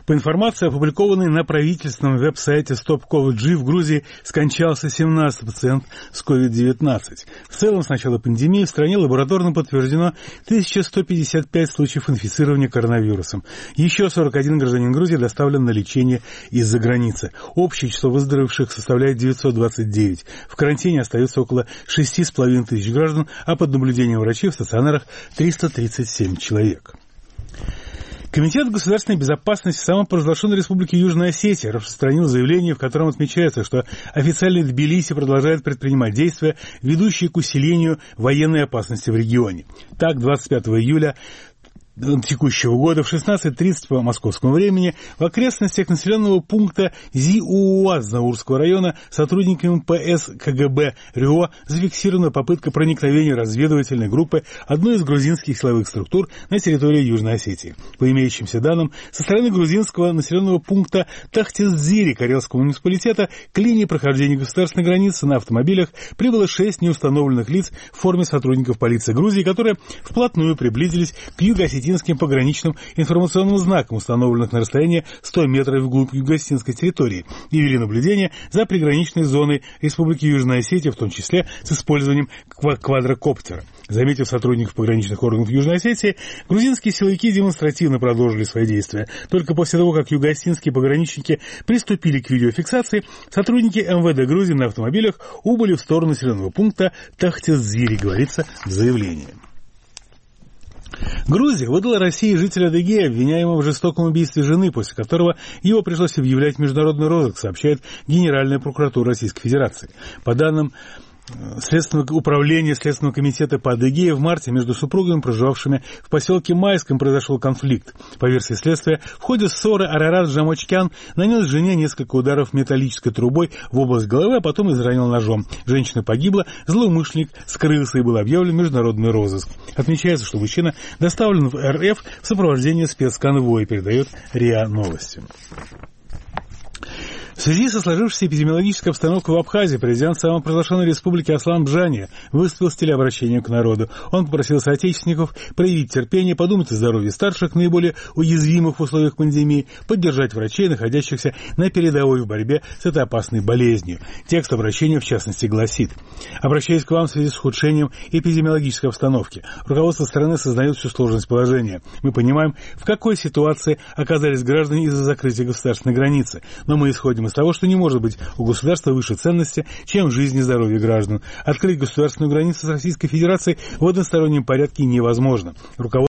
По информации, опубликованной на правительственном веб-сайте Stop-Covid-G, в Грузии скончался 17 пациент с COVID-19. В целом, с начала пандемии в стране лабораторно подтверждено 1155 случаев инфицирования коронавирусом. Еще 41 гражданин Грузии доставлен на лечение из-за границы. Общее число выздоровевших составляет 929. В карантине остается около 6,5 тысяч граждан, а под наблюдением врачей в стационарах 337 человек. Комитет государственной безопасности самопровозглашенной Республики Южная Осетия распространил заявление, в котором отмечается, что официальный Тбилиси продолжает предпринимать действия, ведущие к усилению военной опасности в регионе. Так, 25 июля текущего года в 16:30 по московскому времени в окрестностях населенного пункта Зиууаз Заурского района сотрудниками ПС КГБ РИО зафиксирована попытка проникновения разведывательной группы одной из грузинских силовых структур на территорию Южной Осетии. По имеющимся данным, со стороны грузинского населенного пункта Тахтиздзири Карельского муниципалитета к линии прохождения государственной границы на автомобилях прибыло 6 неустановленных лиц в форме сотрудников полиции Грузии, которые вплотную приблизились к юго-осетинским пограничным информационным знакам, установленных на расстоянии 100 метров вглубь юго-осетинской территории, и вели наблюдение за приграничной зоной Республики Южная Осетия, в том числе с использованием квадрокоптера. Заметив сотрудников пограничных органов Южной Осетии, грузинские силовики демонстративно продолжили свои действия. Только после того, как юго-осетинские пограничники приступили к видеофиксации, сотрудники МВД Грузии на автомобилях убыли в сторону населенного пункта Тахтиздзири, говорится в заявлении. Грузия выдала России жителя Адыгеи, обвиняемого в жестоком убийстве жены, после которого его пришлось объявлять в международный розыск, сообщает Генеральная прокуратура Российской Федерации. По данным Управления Следственного комитета по Адыгее, в марте между супругами, проживавшими в поселке Майском, произошел конфликт. По версии следствия, в ходе ссоры Арарат Жамочкян нанес жене несколько ударов металлической трубой в область головы, а потом изранил ножом. Женщина погибла, злоумышленник скрылся и был объявлен международный розыск. Отмечается, что мужчина доставлен в РФ в сопровождении спецконвоя, передает РИА Новости. В связи со сложившейся эпидемиологической обстановкой в Абхазии президент самопровозглашенной республики Аслан Бжани выступил с телеобращением к народу. Он попросил соотечественников проявить терпение, подумать о здоровье старших, наиболее уязвимых в условиях пандемии, поддержать врачей, находящихся на передовой в борьбе с этой опасной болезнью. Текст обращения, в частности, гласит: «Обращаясь к вам в связи с ухудшением эпидемиологической обстановки, руководство страны сознает всю сложность положения. Мы понимаем, в какой ситуации оказались граждане из-за закрытия государственной границы, но мы исходим из того, что не может быть у государства выше ценности, чем жизнь и здоровье граждан. Открыть государственную границу с Российской Федерацией в одностороннем порядке невозможно.